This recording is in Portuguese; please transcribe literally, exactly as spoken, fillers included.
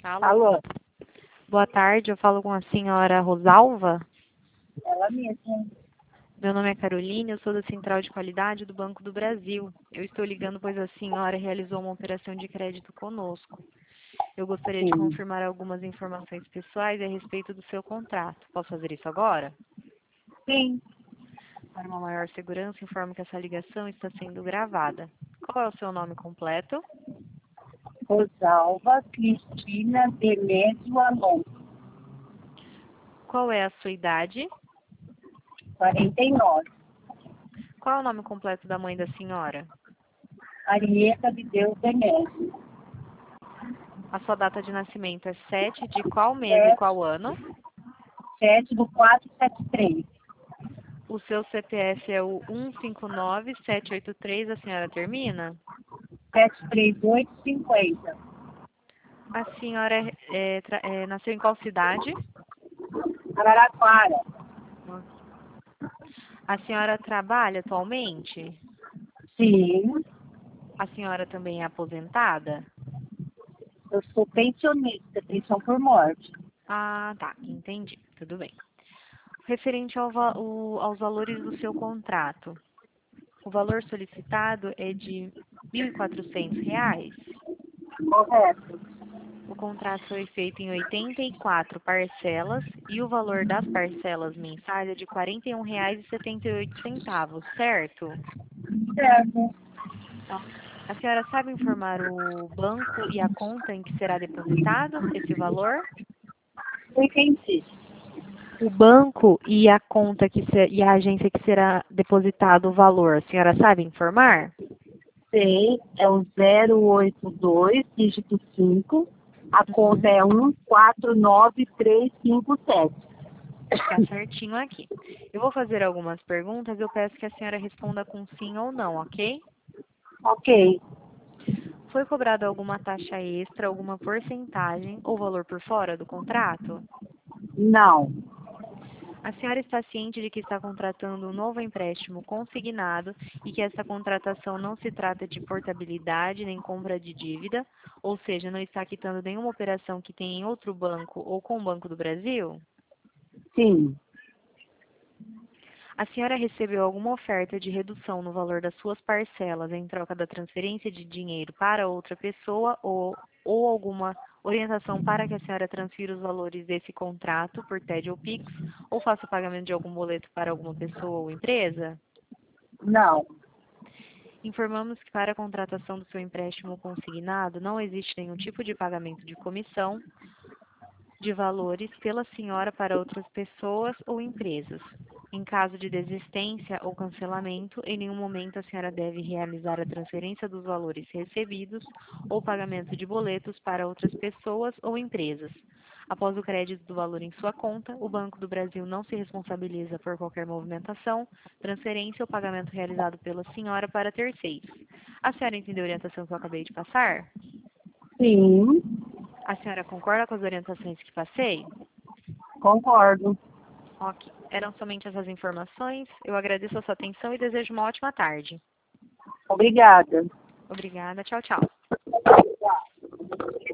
Alô, Alô, boa tarde, eu falo com a senhora Rosalva. ela mesma. Meu nome é Caroline, eu sou da Central de Qualidade do Banco do Brasil. Eu estou ligando pois a senhora realizou uma operação de crédito conosco. Eu gostaria de Sim, confirmar algumas informações pessoais a respeito do seu contrato. Posso fazer isso agora? sim. Para uma maior segurança, informo que essa ligação está sendo gravada. Qual é o seu nome completo? Rosalva Cristina Demédio Alonso, Qual é a sua idade? quarenta e nove. Qual é o nome completo da mãe da senhora? Arieta de Deus Demédio. A sua data de nascimento é sete de qual mês e sete, qual ano? sete do quatro sete três. O seu C P F é o um cinco nove sete oito três, a senhora termina? sete três oito cinquenta. A senhora é, é, tra- é, nasceu em qual cidade? Araraquara. A senhora trabalha atualmente? Sim, A senhora também é aposentada? eu sou pensionista, pensão por morte. Ah, tá, entendi, tudo bem. Referente ao va- o- aos valores do seu contrato, o valor solicitado é de mil e quatrocentos reais. Correto. O contrato foi feito em oitenta e quatro parcelas e o valor das parcelas mensais é de quarenta e um reais e setenta e oito centavos, certo? Certo. A senhora sabe informar o banco e a conta em que será depositado esse valor? Não entendi. O banco e a conta que se- e a agência que será depositado o valor, a senhora sabe informar? Sei, é o zero oito dois, dígito cinco. A conta Uhum, é um quatro nove três cinco sete. tá certinho aqui. Eu vou fazer algumas perguntas, eu peço que a senhora responda com sim ou não, ok? Ok. Foi cobrada alguma taxa extra, alguma porcentagem ou valor por fora do contrato? Não. A senhora está ciente de que está contratando um novo empréstimo consignado e que essa contratação não se trata de portabilidade nem compra de dívida, ou seja, não está quitando nenhuma operação que tem em outro banco ou com o Banco do Brasil? Sim. A senhora recebeu alguma oferta de redução no valor das suas parcelas em troca da transferência de dinheiro para outra pessoa ou, ou alguma orientação para que a senhora transfira os valores desse contrato por TED ou Pix ou faça o pagamento de algum boleto para alguma pessoa ou empresa? Não. Informamos que para a contratação do seu empréstimo consignado não existe nenhum tipo de pagamento de comissão de valores pela senhora para outras pessoas ou empresas. Em caso de desistência ou cancelamento, em nenhum momento a senhora deve realizar a transferência dos valores recebidos ou pagamento de boletos para outras pessoas ou empresas. Após o crédito do valor em sua conta, o Banco do Brasil não se responsabiliza por qualquer movimentação, transferência ou pagamento realizado pela senhora para terceiros. A senhora entendeu a orientação que eu acabei de passar? Sim. A senhora concorda com as orientações que passei? Concordo. Ok. Eram somente essas informações. Eu agradeço a sua atenção e desejo uma ótima tarde. Obrigada. Obrigada. Tchau, tchau.